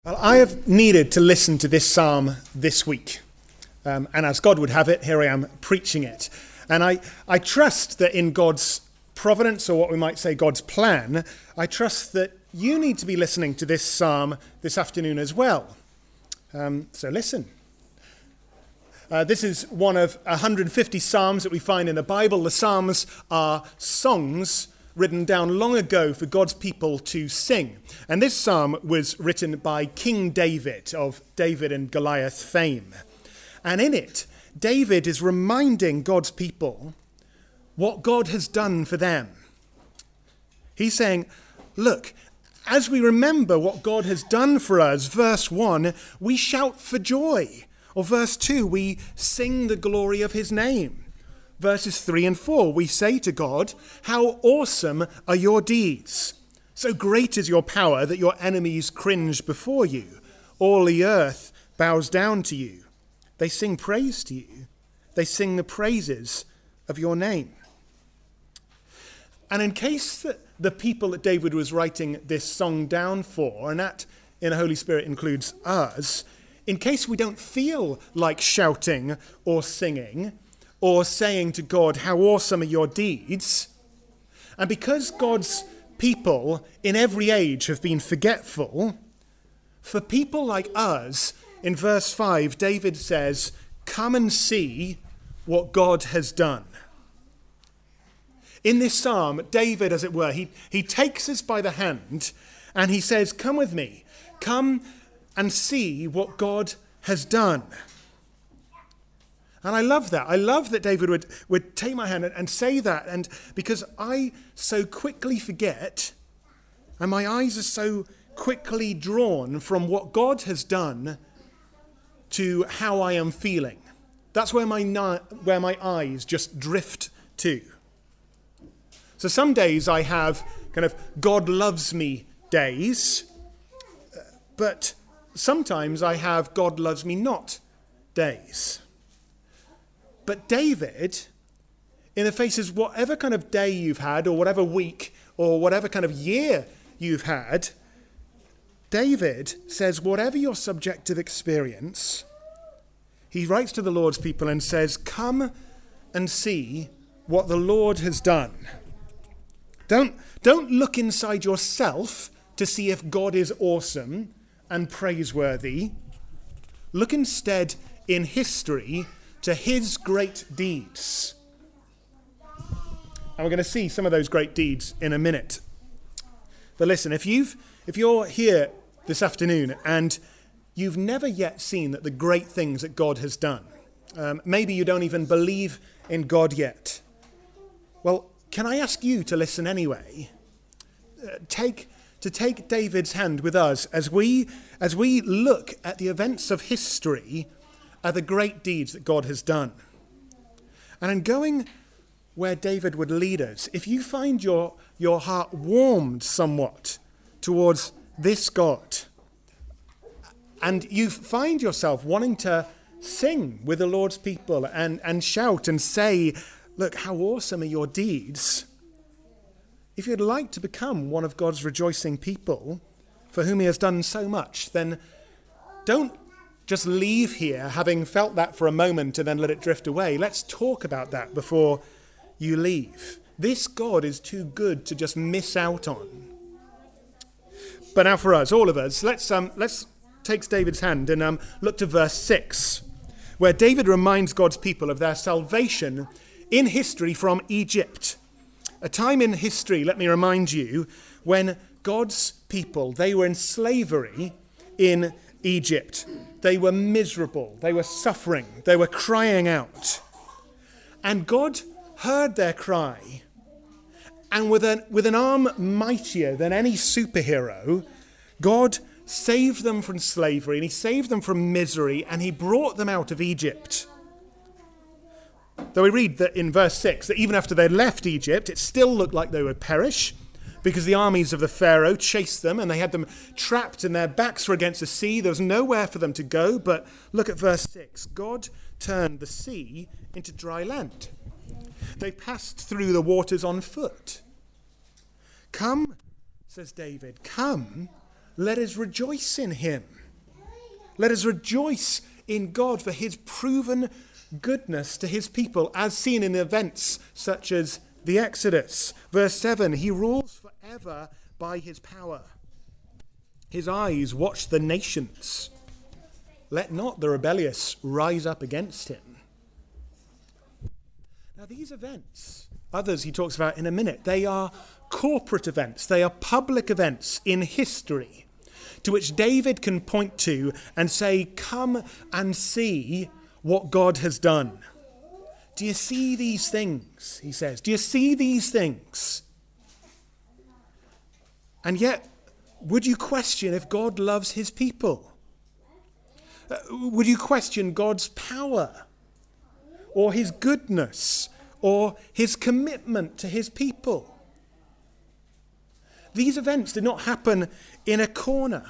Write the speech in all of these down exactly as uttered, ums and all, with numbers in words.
Well, I have needed to listen to this psalm this week. Um, and as God would have it, here I am preaching it. And I, I trust that in God's providence, or what we might say God's plan, I trust that you need to be listening to this psalm this afternoon as well. Um, so listen. Uh, this is one of one hundred fifty psalms that we find in the Bible. The psalms are songs written down long ago for God's people to sing. And this psalm was written by King David of David and Goliath fame. And in it, David is reminding God's people what God has done for them. He's saying, look, as we remember what God has done for us, verse one, we shout for joy. Or verse two, we sing the glory of his name. Verses three and four, we say to God, how awesome are your deeds. So great is your power that your enemies cringe before you. All the earth bows down to you. They sing praise to you. They sing the praises of your name. And in case that the people that David was writing this song down for, and that in the Holy Spirit includes us, in case we don't feel like shouting or singing, or saying to God, how awesome are your deeds, and because God's people in every age have been forgetful, for people like us, in verse five, David says, come and see what God has done. In this psalm, David, as it were, he, he takes us by the hand and he says, come with me, come and see what God has done. And I love that. I love that David would, would take my hand and, and say that. And because I so quickly forget, and my eyes are so quickly drawn from what God has done to how I am feeling. That's where my, where my eyes just drift to. So some days I have kind of God loves me days, but sometimes I have God loves me not days. But David, in the face of whatever kind of day you've had, or whatever week, or whatever kind of year you've had, David says, whatever your subjective experience, he writes to the Lord's people and says, come and see what the Lord has done. Don't, don't look inside yourself to see if God is awesome and praiseworthy. Look instead in history to his great deeds. And we're going to see some of those great deeds in a minute. But listen, if you've if you're here this afternoon and you've never yet seen that the great things that God has done, um, maybe you don't even believe in God yet, well, can I ask you to listen anyway? Uh, take to take David's hand with us as we as we look at the events of history, are the great deeds that God has done. And in going where David would lead us, if you find your, your heart warmed somewhat towards this God, and you find yourself wanting to sing with the Lord's people and, and shout and say, look, how awesome are your deeds. If you'd like to become one of God's rejoicing people for whom he has done so much, then don't just leave here having felt that for a moment and then let it drift away. Let's talk about that before you leave. This God is too good to just miss out on. But now for us, all of us, let's um, let's take David's hand and um, look to verse six, where David reminds God's people of their salvation in history from Egypt. A time in history, let me remind you, when God's people, they were in slavery in Egypt. They were miserable. They were suffering. They were crying out. And God heard their cry. And with an, with an arm mightier than any superhero, God saved them from slavery, and he saved them from misery, and he brought them out of Egypt. Though we read that in verse six, that even after they left Egypt, it still looked like they would perish, because the armies of the Pharaoh chased them and they had them trapped and their backs were against the sea. There was nowhere for them to go. But look at verse six. God turned the sea into dry land. They passed through the waters on foot. Come, says David, come, let us rejoice in him. Let us rejoice in God for his proven goodness to his people, as seen in events such as the Exodus. Verse seven, he rules forever by his power. His eyes watch the nations. Let not the rebellious rise up against him. Now these events, others he talks about in a minute, they are corporate events. They are public events in history to which David can point to and say, come and see what God has done. Do you see these things? He says. Do you see these things? And yet, would you question if God loves his people? Uh, would you question God's power or his goodness or his commitment to his people? These events did not happen in a corner.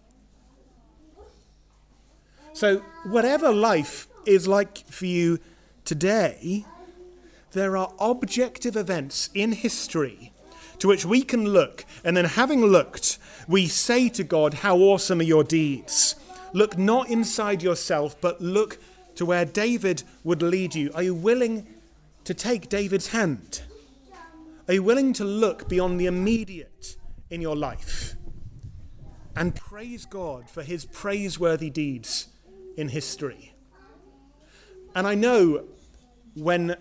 So whatever life is like for you today, there are objective events in history to which we can look, and then having looked, we say to God, how awesome are your deeds. Look not inside yourself, but look to where David would lead you. Are you willing to take David's hand? Are you willing to look beyond the immediate in your life and praise God for his praiseworthy deeds in history? And I know when,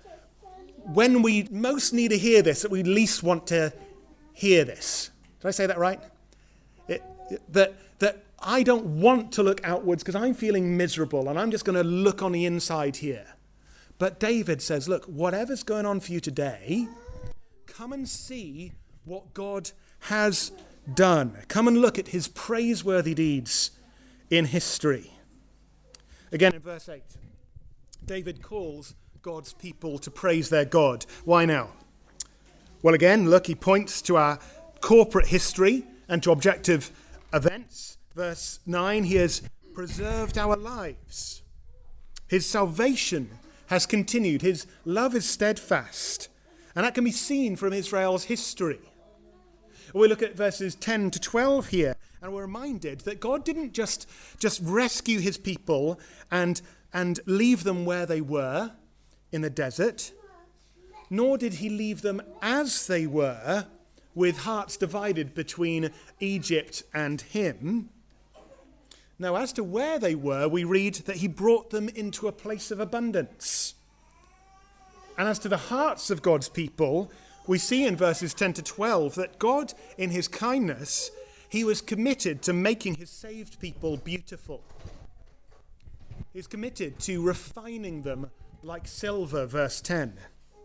when we most need to hear this, that we least want to hear this. Did I say that right? It, it, that, that I don't want to look outwards because I'm feeling miserable and I'm just going to look on the inside here. But David says, look, whatever's going on for you today, come and see what God has done. Come and look at his praiseworthy deeds in history. Again in verse eight, David calls God's people to praise their God. Why now? Well, again, look, he points to our corporate history and to objective events. Verse nine, he has preserved our lives. His salvation has continued. His love is steadfast. And that can be seen from Israel's history. We look at verses ten to twelve here, and we're reminded that God didn't just, just rescue his people and, and leave them where they were in the desert, nor did he leave them as they were, with hearts divided between Egypt and him. Now, as to where they were, we read that he brought them into a place of abundance. And as to the hearts of God's people, we see in verses ten to twelve that God, in his kindness, he was committed to making his saved people beautiful. He's committed to refining them like silver, verse ten.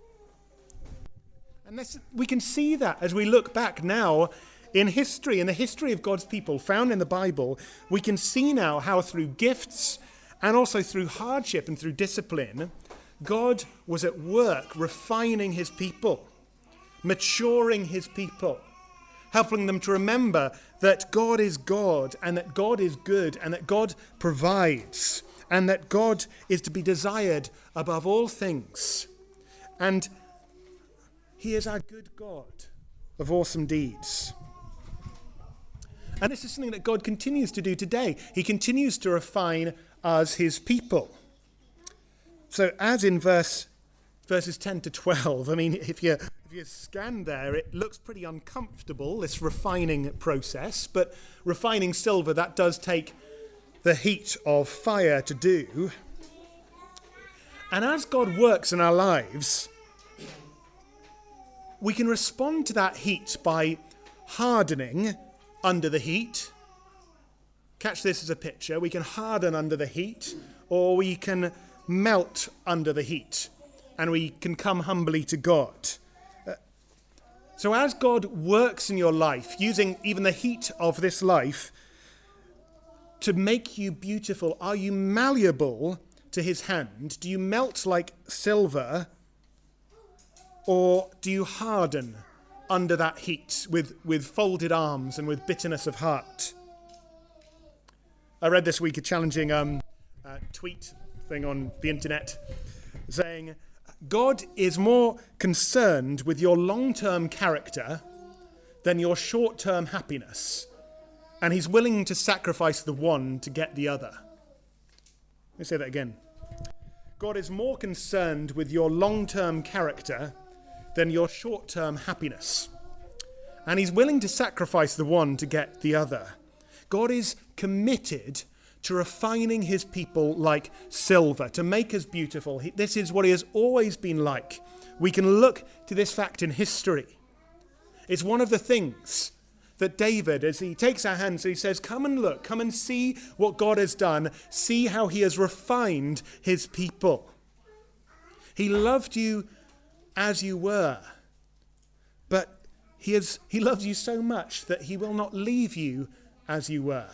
And this, we can see that as we look back now in history, in the history of God's people found in the Bible, we can see now how through gifts and also through hardship and through discipline, God was at work refining his people, maturing his people, helping them to remember that God is God and that God is good and that God provides and that God is to be desired above all things. And he is our good God of awesome deeds. And this is something that God continues to do today. He continues to refine us, his people. So as in verse verses ten to twelve, I mean, if you if you scan there, it looks pretty uncomfortable, this refining process. But refining silver, that does take the heat of fire to do. And as God works in our lives, we can respond to that heat by hardening under the heat. Catch this as a picture. We can harden under the heat, or we can melt under the heat, and we can come humbly to God. Uh, so as God works in your life, using even the heat of this life to make you beautiful, are you malleable to his hand? Do you melt like silver, or do you harden under that heat with, with folded arms and with bitterness of heart? I read this week a challenging um, uh, tweet thing on the internet saying, God is more concerned with your long-term character than your short-term happiness. and he's willing to sacrifice the one to get the other. Let me say that again. God is more concerned with your long-term character than your short-term happiness. And he's willing to sacrifice the one to get the other. God is committed to refining his people like silver, to make us beautiful. He, this is what he has always been like. We can look to this fact in history. It's one of the things that David, as he takes our hands, he says, come and look, come and see what God has done. See how he has refined his people. He loved you as you were, but He is, he loves you so much that he will not leave you as you were.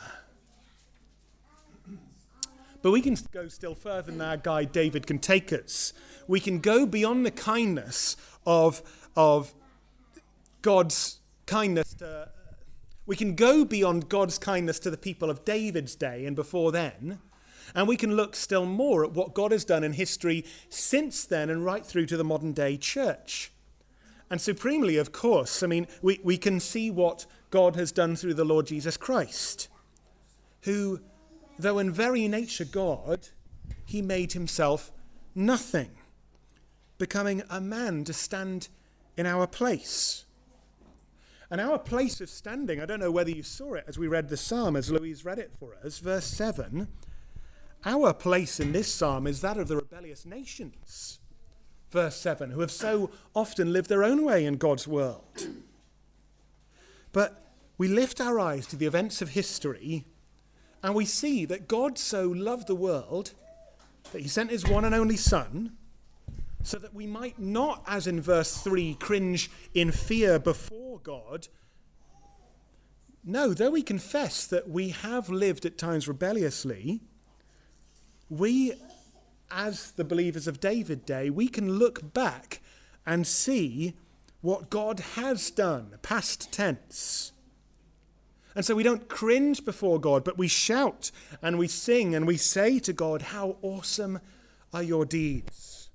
But we can go still further than our guide David can take us. We can go beyond the kindness of, of God's kindness to, we can go beyond God's kindness to the people of David's day and before then, and we can look still more at what God has done in history since then and right through to the modern day church. And supremely, of course, I mean, we, we can see what God has done through the Lord Jesus Christ, who, though in very nature God, he made himself nothing, becoming a man to stand in our place. And our place of standing, I don't know whether you saw it as we read the psalm, as Louise read it for us, verse seven, our place in this psalm is that of the rebellious nations. Verse seven, who have so often lived their own way in God's world. But we lift our eyes to the events of history and we see that God so loved the world that he sent his one and only Son so that we might not, as in verse three, cringe in fear before God. No, though we confess that we have lived at times rebelliously, we, as the believers of David's day, we can look back and see what God has done, past tense. And so we don't cringe before God, but we shout and we sing and we say to God, how awesome are your deeds.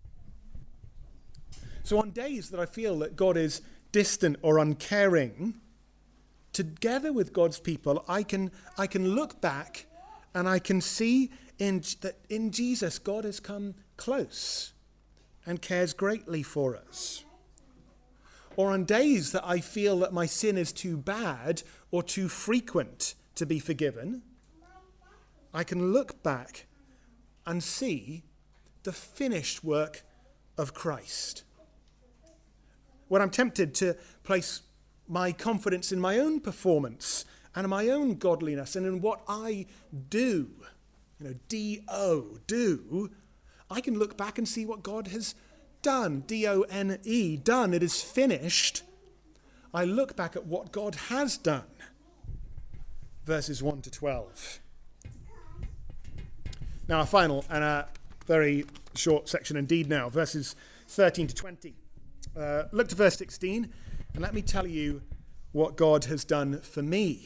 So on days that I feel that God is distant or uncaring, together with God's people, I can, I can look back and I can see in, that in Jesus, God has come close and cares greatly for us. Or on days that I feel that my sin is too bad or too frequent to be forgiven, I can look back and see the finished work of Christ. When I'm tempted to place my confidence in my own performance and in my own godliness and in what I do, you know, D O, do, I can look back and see what God has done, D O N E, done. It is finished. I look back at what God has done. Verses one to twelve. Now, a final and a very short section indeed now, verses thirteen to twenty. Uh, look to verse sixteen, and let me tell you what God has done for me.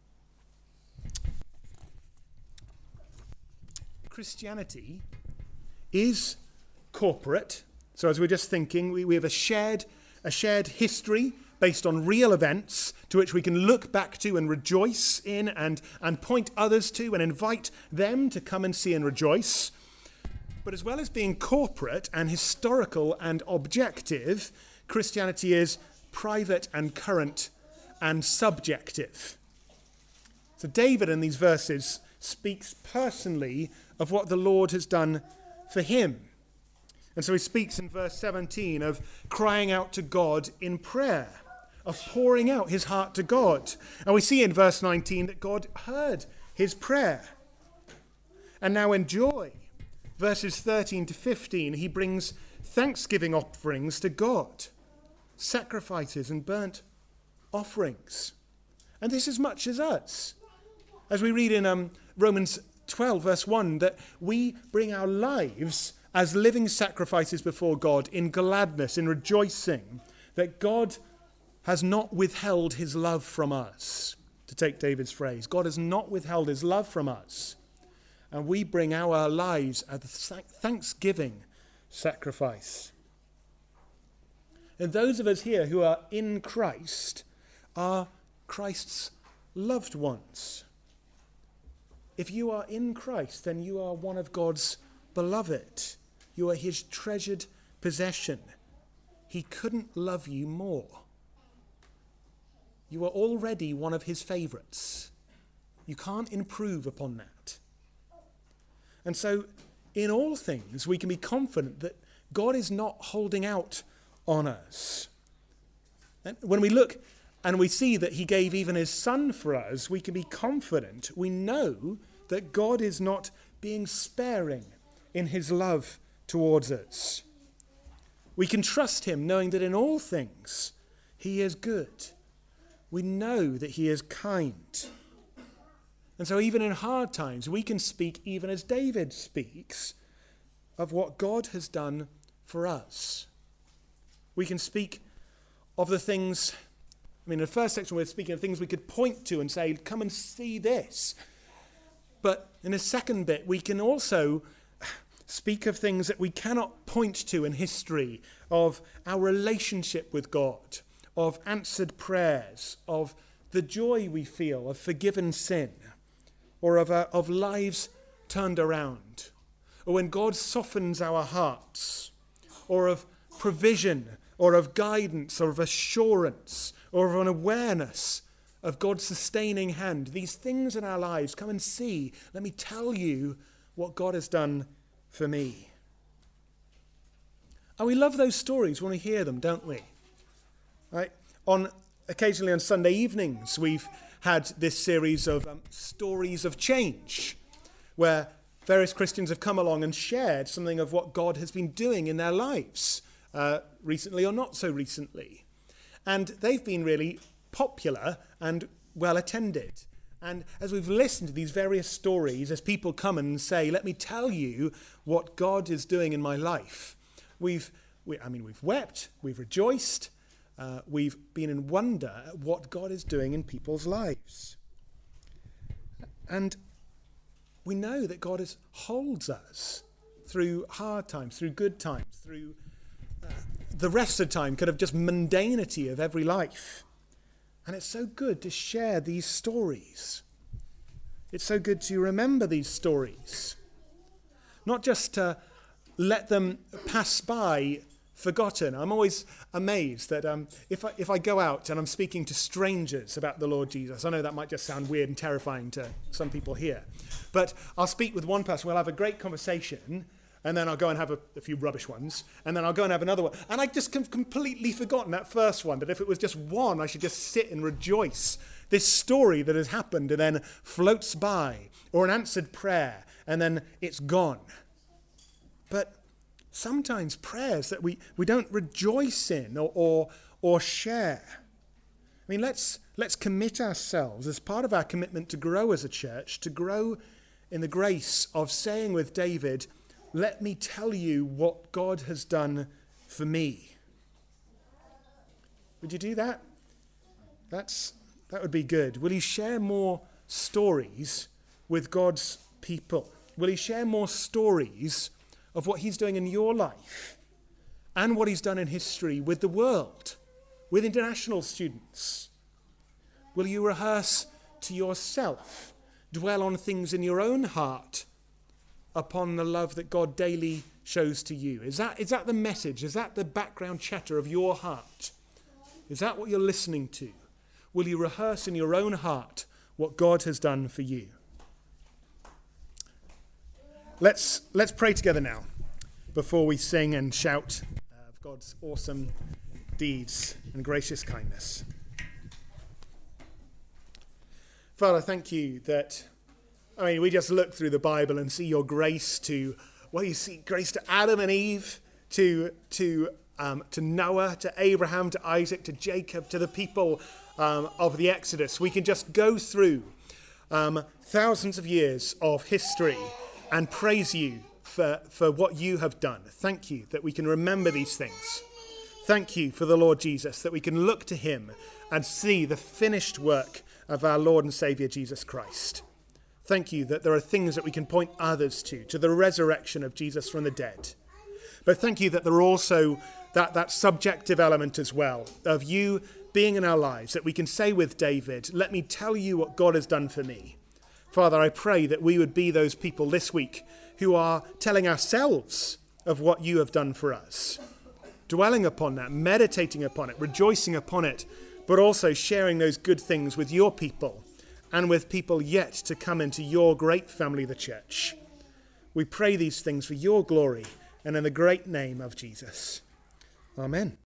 Christianity is corporate. So as we're just thinking, we, we have a shared, a shared history based on real events to which we can look back to and rejoice in and, and point others to and invite them to come and see and rejoice. But as well as being corporate and historical and objective, Christianity is private and current and subjective. So David in these verses speaks personally of what the Lord has done for him. And so he speaks in verse seventeen of crying out to God in prayer, of pouring out his heart to God. And we see in verse nineteen that God heard his prayer. And now in joy, verses thirteen to fifteen, he brings thanksgiving offerings to God, sacrifices and burnt offerings. And this is much as us. As we read in um, Romans twelve, verse one, that we bring our lives as living sacrifices before God in gladness, in rejoicing, that God has not withheld his love from us. To take David's phrase, God has not withheld his love from us. And we bring our lives as a thanksgiving sacrifice. And those of us here who are in Christ are Christ's loved ones. If you are in Christ, then you are one of God's beloved. You are his treasured possession. He couldn't love you more. You are already one of his favourites. You can't improve upon that. And so, in all things, we can be confident that God is not holding out on us. And when we look and we see that he gave even his son for us, we can be confident. We know that God is not being sparing in his love towards us. We can trust him knowing that in all things he is good. We know that he is kind. And so even in hard times, we can speak, even as David speaks, of what God has done for us. We can speak of the things, I mean, in the first section we're speaking of things we could point to and say, come and see this. But in the second bit, we can also speak of things that we cannot point to in history, of our relationship with God, of answered prayers, of the joy we feel of forgiven sin, or of, uh, of lives turned around, or when God softens our hearts, or of provision, or of guidance, or of assurance, or of an awareness of God's sustaining hand. These things in our lives, come and see. Let me tell you what God has done for me. And we love those stories when we hear them, don't we? Right? On occasionally on Sunday evenings, we've had this series of um, stories of change, where various Christians have come along and shared something of what God has been doing in their lives, uh, recently or not so recently. And they've been really popular and well attended. And as we've listened to these various stories, as people come and say, let me tell you what God is doing in my life, we've, we, I mean, we've wept, we've rejoiced, uh, we've been in wonder at what God is doing in people's lives. And we know that God is, holds us through hard times, through good times, through uh, the rest of the time, kind of just mundanity of every life. And it's so good to share these stories. It's so good to remember these stories. Not just to let them pass by forgotten. I'm always amazed that um, if, I, if I go out and I'm speaking to strangers about the Lord Jesus, I know that might just sound weird and terrifying to some people here, but I'll speak with one person, we'll have a great conversation, and then I'll go and have a, a few rubbish ones, and then I'll go and have another one. And I just have completely forgotten that first one, that if it was just one, I should just sit and rejoice. This story that has happened and then floats by, or an answered prayer, and then it's gone. But sometimes prayers that we, we don't rejoice in or, or, or share. I mean, let's, let's commit ourselves as part of our commitment to grow as a church, to grow in the grace of saying with David, let me tell you what God has done for me. Would you do that? That's, that would be good. Will you share more stories with God's people? Will you share more stories of what he's doing in your life and what he's done in history with the world, with international students? Will you rehearse to yourself, dwell on things in your own heart, upon the love that God daily shows to you? Is that, is that the message? Is that the background chatter of your heart? Is that what you're listening to? Will you rehearse in your own heart what God has done for you? Let's, let's pray together now before we sing and shout of God's awesome deeds and gracious kindness. Father, thank you that I mean, we just look through the Bible and see your grace to, well, you see grace to Adam and Eve, to to um, to Noah, to Abraham, to Isaac, to Jacob, to the people um, of the Exodus. We can just go through um, thousands of years of history and praise you for, for what you have done. Thank you that we can remember these things. Thank you for the Lord Jesus, that we can look to him and see the finished work of our Lord and Saviour Jesus Christ. Thank you that there are things that we can point others to, to the resurrection of Jesus from the dead. But thank you that there are also that, that subjective element as well, of you being in our lives, that we can say with David, let me tell you what God has done for me. Father, I pray that we would be those people this week who are telling ourselves of what you have done for us, dwelling upon that, meditating upon it, rejoicing upon it, but also sharing those good things with your people and with people yet to come into your great family, the church. We pray these things for your glory and in the great name of Jesus. Amen.